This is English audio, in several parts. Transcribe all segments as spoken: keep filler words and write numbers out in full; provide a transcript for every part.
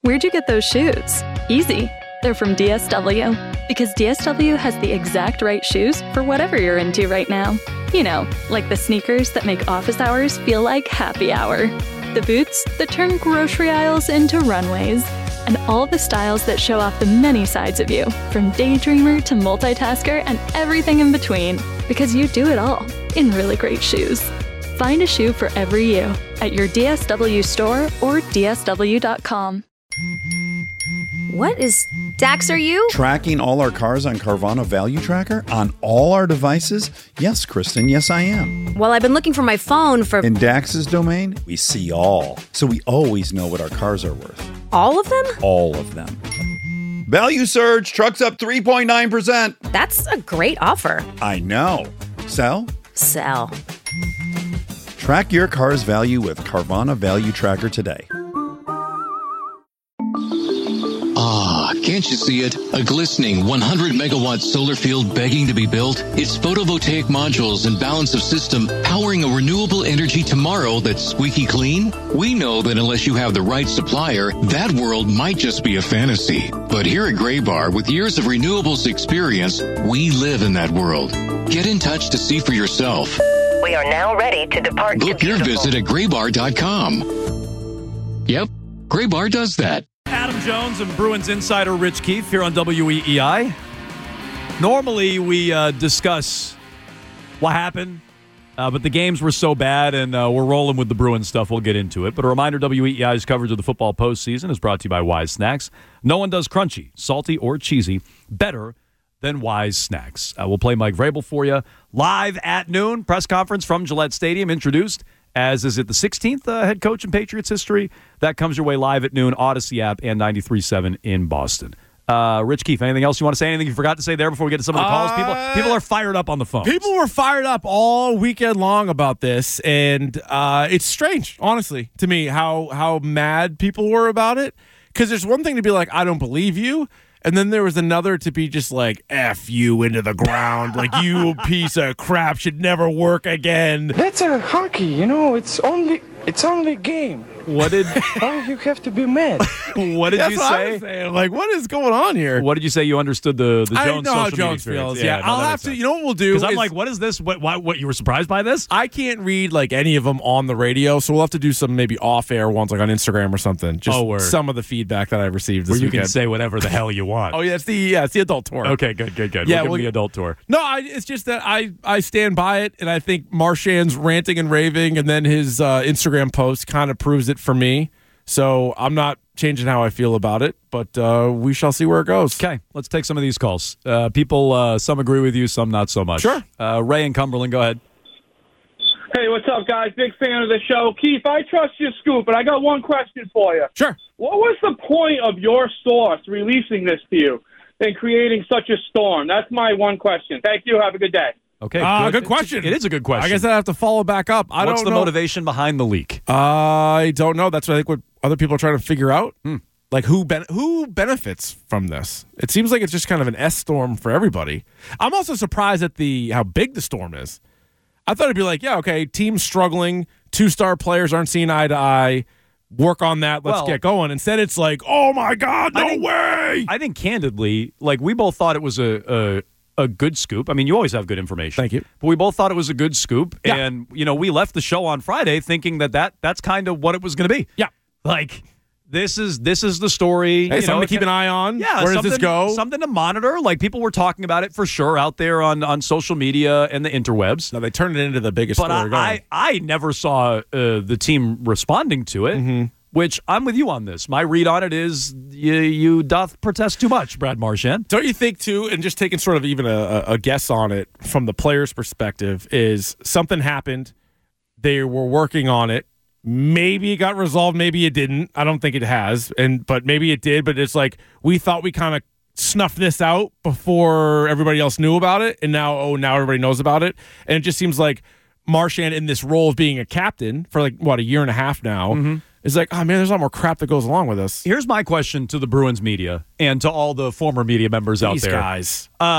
Where'd you get those shoes? Easy. They're from D S W. Because D S W has the exact right shoes for whatever you're into right now. You know, like the sneakers that make office hours feel like happy hour. The boots that turn grocery aisles into runways. And all the styles that show off the many sides of you, from daydreamer to multitasker and everything in between. Because you do it all in really great shoes. Find a shoe for every you at your D S W store or D S W dot com. What is Dax, are you? Tracking all our cars on Carvana Value Tracker on all our devices? Yes, Kristen, yes I am. Well, I've been looking for my phone for... In Dax's domain, we see all. So we always know what our cars are worth. All of them? All of them. Value surge, trucks up three point nine percent. That's a great offer. I know. Sell? Sell. Track your car's value with Carvana Value Tracker today. Ah, can't you see it? A glistening one hundred megawatt solar field begging to be built? Its photovoltaic modules and balance of system powering a renewable energy tomorrow that's squeaky clean? We know that unless you have the right supplier, that world might just be a fantasy. But here at Graybar, with years of renewables experience, we live in that world. Get in touch to see for yourself. We are now ready to depart. Book to your visit at graybar dot com. Yep, Graybar does that. Adam Jones and Bruins insider Rich Keefe here on W E E I. Normally we uh, discuss what happened, uh, but the games were so bad, and uh, we're rolling with the Bruins stuff. We'll get into it. But a reminder, W E E I's coverage of the football postseason is brought to you by Wise Snacks. No one does crunchy, salty, or cheesy better than Wise Snacks. Uh, we'll play Mike Vrabel for you live at noon. Press conference from Gillette Stadium, introduced as is it the sixteenth uh, head coach in Patriots history. That comes your way live at noon, Odyssey app, and ninety-three point seven in Boston. Uh, Rich Keefe, anything else you want to say? Anything you forgot to say there before we get to some of the calls? Uh, People people are fired up on the phone. People were fired up all weekend long about this, and uh, it's strange, honestly, to me, how, how mad people were about it. Because there's one thing to be like, I don't believe you. And then there was another to be just like, F you into the ground. Like, you piece of crap should never work again. That's a hockey, you know, it's only it's only game. What did Why you have to be mad? What did That's you what say? I was saying. Like, what is going on here? What did you say? You understood the, the Jones I don't know how social Jones media feels. experience. Yeah, no, I'll that have makes to. sense. You know what we'll do? Because I'm is- like, what is this? What, what, what? You were surprised by this? I can't read like any of them on the radio, so we'll have to do some maybe off-air ones, like on Instagram or something. Just Oh, word. some of the feedback that I received this Where you weekend. can say whatever the hell you want. Oh yeah, it's the yeah, it's the adult tour. Okay, good, good, good. Yeah, we'll give well, them the adult tour. No, I, it's just that I, I stand by it, and I think Marchand's ranting and raving, and then his uh, Instagram post kind of proves it for me. So I'm not changing how I feel about it, but uh, we shall see where it goes. Okay, let's take some of these calls. Uh, people, uh, some agree with you, some not so much. Sure. Uh, Ray in Cumberland, go ahead. Hey, what's up, guys? Big fan of the show. Keith, I trust your scoop, but I got one question for you. Sure. What was the point of your source releasing this to you and creating such a storm? That's my one question. Thank you. Have a good day. Okay, Uh, good. good question. It is a good question. I guess I have to follow back up. I What's don't the know. motivation behind the leak? I don't know. That's what I think what other people are trying to figure out. Hmm. Like who ben- who benefits from this? It seems like it's just kind of an S storm for everybody. I'm also surprised at the how big the storm is. I thought it'd be like, yeah, okay, team's struggling, two star players aren't seeing eye to eye. Work on that. Let's Well, get going. Instead, it's like, oh my God, no I think, way. I think candidly, like we both thought it was a, a a good scoop. I mean, you always have good information. Thank you. But we both thought it was a good scoop, Yeah. and you know, we left the show on Friday thinking that, that that's kind of what it was going to be. Yeah. Like this is this is the story. Hey, you something know, to keep an eye on. Yeah, Where does this something- go? Something to monitor. Like people were talking about it for sure out there on, on social media and the interwebs. No, they turned it into the biggest But story going. I, I, I never saw uh, the team responding to it, Mm-hmm. which I'm with you on this. My read on it is you, you doth protest too much, Brad Marchand. Don't you think, too, and just taking sort of even a, a guess on it from the player's perspective, is something happened, they were working on it, maybe it got resolved, maybe it didn't. I don't think it has, and but maybe it did, but it's like we thought we kind of snuffed this out before everybody else knew about it, and now, oh, now everybody knows about it. And it just seems like Marchand in this role of being a captain for like, what, a year and a half now, Mm-hmm. is like, oh, man, there's a lot more crap that goes along with this. Here's my question to the Bruins media and to all the former media members out These there. guys. Uh,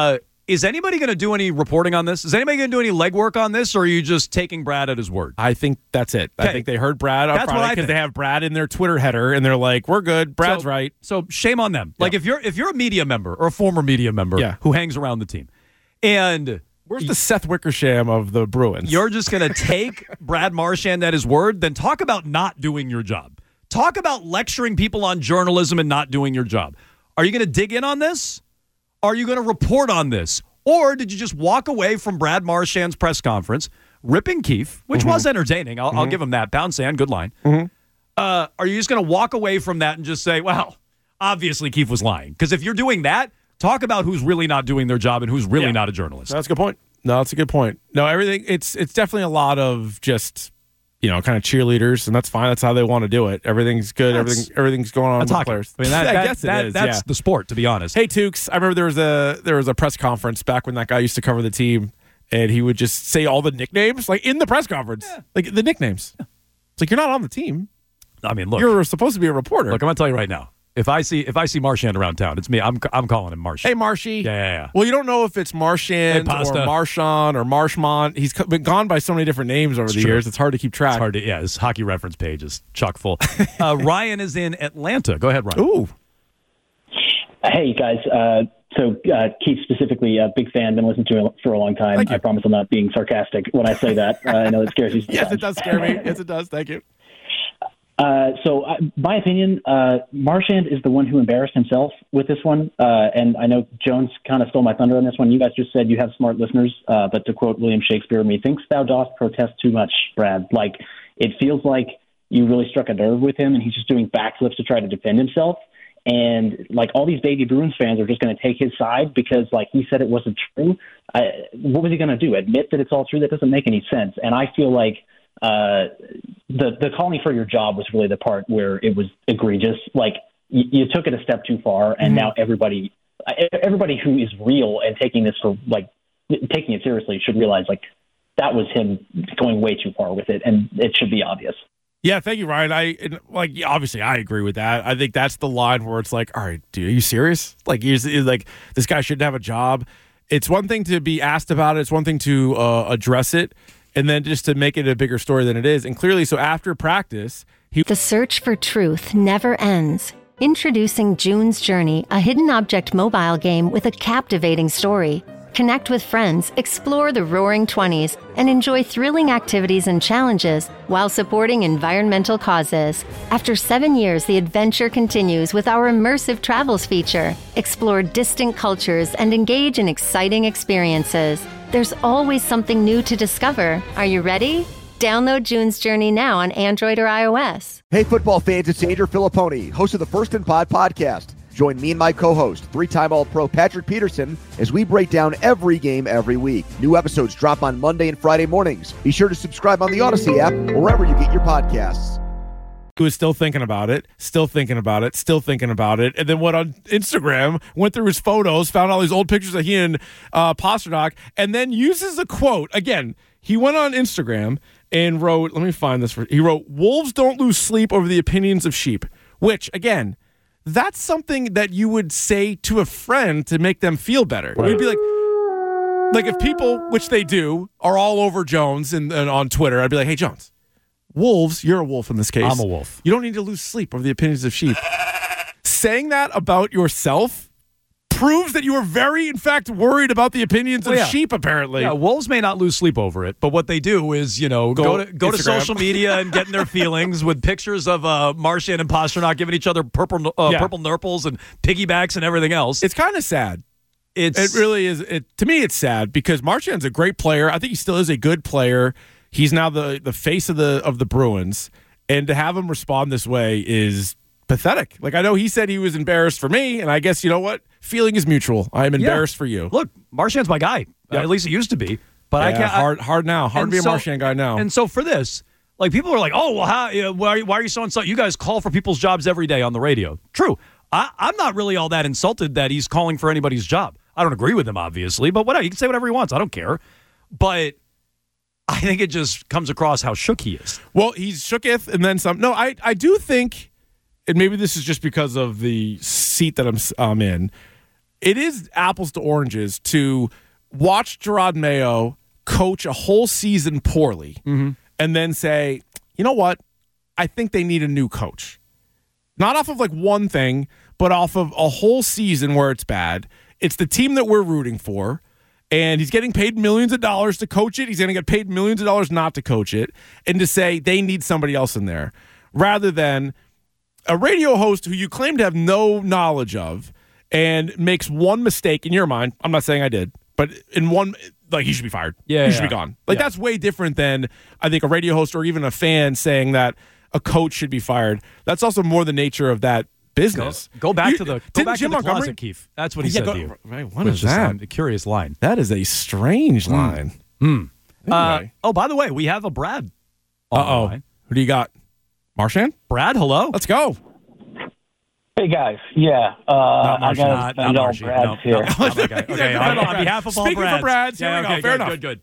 is anybody going to do any reporting on this? Is anybody going to do any legwork on this, or are you just taking Brad at his word? I think that's it. Okay. I think they heard Brad on That's what I Friday because think. they have Brad in their Twitter header, and they're like, we're good. Brad's so, right. So shame on them. Like, if you're if you're a media member or a former media member Yeah. who hangs around the team, and Where's the Seth Wickersham of the Bruins? you're just going to take Brad Marchand at his word, then talk about not doing your job. Talk about lecturing people on journalism and not doing your job. Are you going to dig in on this? Are you going to report on this? Or did you just walk away from Brad Marchand's press conference, ripping Keefe, which Mm-hmm. was entertaining? I'll, I'll give him that. Pound sand, good line. Mm-hmm. Uh, are you just going to walk away from that and just say, well, obviously Keefe was lying? Because if you're doing that, talk about who's really not doing their job and who's really Yeah. not a journalist. That's a good point. No, that's a good point. No, everything, it's it's definitely a lot of just, you know, kind of cheerleaders, and that's fine. That's how they want to do it. Everything's good. That's- Everything, everything's going on with That's the hockey. players. I mean, that, I that- guess that- it is. that's yeah. the sport, to be honest. Hey, Tukes, I remember there was a there was a press conference back when that guy used to cover the team, and he would just say all the nicknames, like in the press conference, like the nicknames. It's like, you're not on the team. I mean, look. You're supposed to be a reporter. Look, I'm going to tell you right now. If I see if I see Marchand around town, it's me. I'm I'm calling him Marsh. Hey, Marshy. Yeah, yeah, yeah. Well, you don't know if it's Marchand Hey, or Pasta. Marchand or Marshmont. He's co- been gone by so many different names over It's the true. years. It's hard to keep track. It's hard to, yeah, his hockey reference page is chock full. uh, Ryan is in Atlanta. Go ahead, Ryan. Ooh. Hey, guys. Uh, so, uh, Keith specifically, a big fan, been listening to him for a long time. Thank you. I promise I'm not being sarcastic when I say that. Uh, I know it scares you sometimes. Yes, it does scare me. Yes, it does. Thank you. Uh, so, uh, my opinion, uh, Marchand is the one who embarrassed himself with this one. Uh, and I know Jones kind of stole my thunder on this one. You guys just said you have smart listeners. Uh, but to quote William Shakespeare, methinks thou dost protest too much, Brad. Like, it feels like you really struck a nerve with him, and he's just doing backflips to try to defend himself. And, like, all these baby Bruins fans are just going to take his side because, like, he said it wasn't true. I, what was he going to do? Admit that it's all true? That doesn't make any sense. And I feel like uh, the the calling for your job was really the part where it was egregious. Like, you, you took it a step too far, and mm-hmm. now everybody everybody who is real and taking this for, like, taking it seriously should realize, like, that was him going way too far with it, and it should be obvious. Yeah, thank you, Ryan. I like yeah, obviously I agree with that. I think that's the line where it's like, all right, dude, are you serious? Like, he's, he's like this guy shouldn't have a job. It's one thing to be asked about it. It's one thing to uh, address it, and then just to make it a bigger story than it is. And clearly, so after practice, he the search for truth never ends. Introducing June's Journey, a hidden object mobile game with a captivating story. Connect with friends, explore the Roaring Twenties, and enjoy thrilling activities and challenges while supporting environmental causes. After seven years, the adventure continues with our immersive travels feature. Explore distant cultures and engage in exciting experiences. There's always something new to discover. Are you ready? Download June's Journey now on Android or iOS. Hey, football fans, it's Andrew Filipponi, host of the First and Pod podcast. Join me and my co-host, three-time All-Pro Patrick Peterson, as we break down every game every week. New episodes drop on Monday and Friday mornings. Be sure to subscribe on the Odyssey app or wherever you get your podcasts. He was still thinking about it, still thinking about it, still thinking about it, and then went on Instagram, went through his photos, found all these old pictures of he and uh, Pasternak, and then uses a quote. Again, he went on Instagram and wrote, let me find this. For, he wrote, "Wolves don't lose sleep over the opinions of sheep," which, again, that's something that you would say to a friend to make them feel better. Right. We'd be like, like if people, which they do, are all over Jones and, and on Twitter, I'd be like, hey, Jones, wolves, you're a wolf in this case. I'm a wolf. You don't need to lose sleep over the opinions of sheep. Saying that about yourself proves that you are very, in fact, worried about the opinions well, of yeah. sheep, apparently. Yeah, wolves may not lose sleep over it, but what they do is, you know, go, go to go Instagram. to social media and get in their feelings with pictures of uh, Marchand and Pasternak giving each other purple uh, yeah. purple nurples and piggybacks and everything else. It's kind of sad. It's It really is. It, to me, it's sad because Marchand's a great player. I think he still is a good player. He's now the, the face of the of the Bruins, and to have him respond this way is pathetic. Like, I know he said he was embarrassed for me, and I guess, you know what? Feeling is mutual. I am embarrassed yeah. for you. Look, Marchand's my guy. Yep. Uh, at least it used to be. But yeah, I can't. Hard, I, hard now. Hard to be so, a Marchand guy now. And so for this, like, people are like, oh, well, how, uh, why, why are you so insulted? You guys call for people's jobs every day on the radio. True. I, I'm not really all that insulted that he's calling for anybody's job. I don't agree with him, obviously, but whatever. He can say whatever he wants. I don't care. But I think it just comes across how shook he is. Well, he's shooketh and then some. No, I, I do think, and maybe this is just because of the seat that I'm, I'm in, it is apples to oranges to watch Gerard Mayo coach a whole season poorly Mm-hmm. and then say, you know what? I think they need a new coach. Not off of like one thing, but off of a whole season where it's bad. It's the team that we're rooting for, and he's getting paid millions of dollars to coach it. He's going to get paid millions of dollars not to coach it, and to say they need somebody else in there rather than a radio host who you claim to have no knowledge of and makes one mistake in your mind. I'm not saying I did, but in one, like, he should be fired. Yeah, he should yeah. be gone. Like, Yeah. that's way different than, I think, a radio host or even a fan saying that a coach should be fired. That's also more the nature of that business. Go, go back You- to the go didn't back Jim to the Montgomery- closet, Keith. That's what he Yeah, said go- to you. right, what Which is that? um, a curious line. That is a strange line. Hmm. Uh, Anyway. oh, by the way, we have a Brad. on the Uh-oh. line. Who do you got? Marchand? Brad, hello. Let's go. Hey guys, yeah, uh, I Marchand, got not- to spend not all Marchand. Brad's No, here. no, not my guy. Okay, on, on behalf of all Speaking Brads. for Brads, here yeah, we okay, go. Fair good, enough. good, good.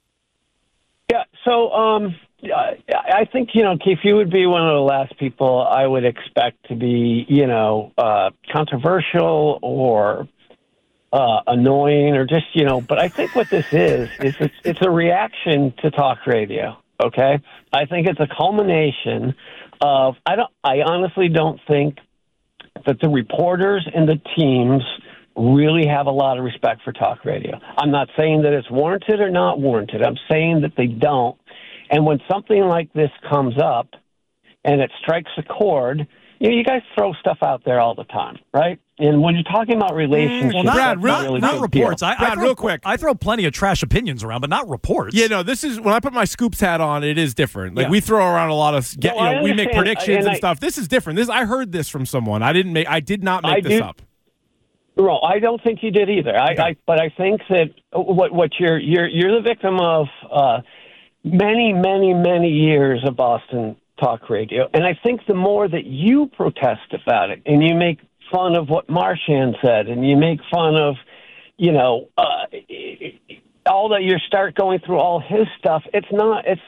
Yeah, so um, I I think, you know, Keith, you would be one of the last people I would expect to be, you know, uh, controversial or uh, annoying or just, you know, but I think what this is, is it's, it's a reaction to talk radio, okay? I think it's a culmination of, I don't, I honestly don't think that the reporters and the teams really have a lot of respect for talk radio. I'm not saying that it's warranted or not warranted. I'm saying that they don't. And when something like this comes up and it strikes a chord, you know, you guys throw stuff out there all the time, right? And when you're talking about relationships, Well, not, that's not, a really not big reports. deal. I, I Brad, throw, real quick. I throw plenty of trash opinions around, but not reports. Yeah, no, this is when I put my scoops hat on, it is different. Like Yeah. we throw around a lot of get, No, you I know, we make understand. predictions And and I- stuff. This is different. This I heard this from someone. I didn't make I did not make I this do- up. No, I don't think you did either. I, I but I think that what what you're you're you're the victim of uh, many many many years of Boston talk radio, and I think the more that you protest about it and you make fun of what Marchand said and you make fun of, you know, uh, all that you start going through all his stuff, it's not. It's.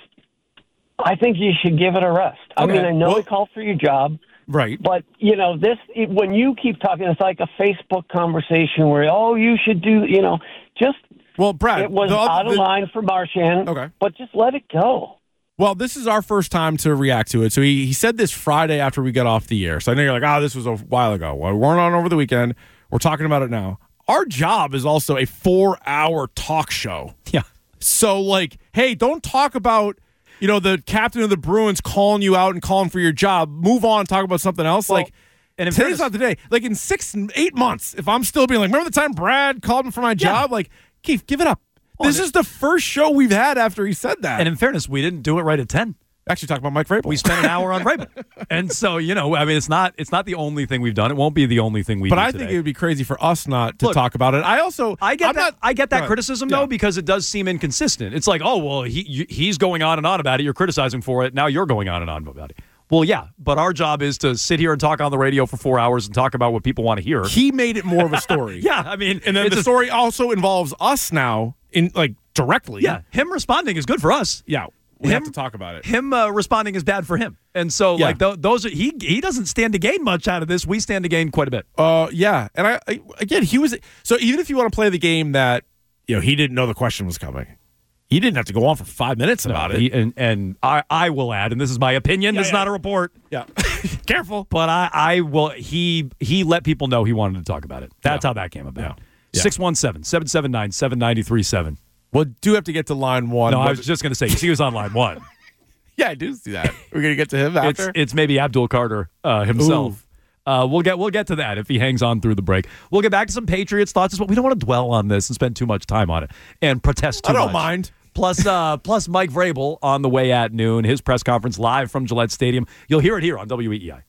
I think you should give it a rest. I Okay. mean, I know Well- they call for your job. Right. But, you know, this, when you keep talking, it's like a Facebook conversation where, oh, you should do, you know, just, Well, Brad, it was the- out of the- line for Marchand. Okay. But just let it go. Well, this is our first time to react to it. So he, he said this Friday after we got off the air. So I know you're like, oh, this was a while ago. Well, we weren't on over the weekend. We're talking about it now. Our job is also a four-hour talk show. Yeah. So, like, hey, don't talk about, you know, the captain of the Bruins calling you out and calling for your job. Move on, talk about something else. Well, like, and in today's fairness- not the day. Like, in six, eight months, if I'm still being like, remember the time Brad called me for my job? Like, Keith, give it up. Well, this and- is the first show we've had after he said that. And in fairness, we didn't do it right at ten. Actually, talk about Mike Vrabel. We spent an hour on Vrabel. And so, you know, I mean, it's not it's not the only thing we've done. It won't be the only thing we But do I today. think it would be crazy for us not to Look, talk about it. I also, I get I'm that. not- I get that Go ahead. criticism Yeah. though, because it does seem inconsistent. It's like, oh well, he you, he's going on and on about it. You're criticizing for it. Now you're going on and on about it. Well, yeah, but our job is to sit here and talk on the radio for four hours and talk about what people want to hear. He made it more of a story. Yeah, I mean, and then it's the a- story also involves us now in like directly. Yeah, him responding is good for us. Yeah, we Him- have to talk about it. Him uh, responding is bad for him. And so, Yeah. like th- those, are, he he doesn't stand to gain much out of this. We stand to gain quite a bit. Uh, yeah, and I, I again, he was so even if you want to play the game that you know he didn't know the question was coming, he didn't have to go on for five minutes about it. He- and and I, I will add, and this is my opinion. Yeah, this is yeah. not a report. Yeah, careful. But I, I will. He he let people know he wanted to talk about it. That's Yeah. how that came about. Yeah. Six one seven seven seven nine seven ninety three seven. Well, do have to get to line one. No, I but- was just going to say. You see, he was on line one. yeah, I do see that. We're gonna get to him It's after. it's maybe Abdul Carter uh, himself. Uh, we'll get we'll get to that if he hangs on through the break. We'll get back to some Patriots thoughts as well. We don't want to dwell on this and spend too much time on it and protest too I don't much. mind. Plus, uh, plus Mike Vrabel on the way at noon. His press conference live from Gillette Stadium. You'll hear it here on W E E I.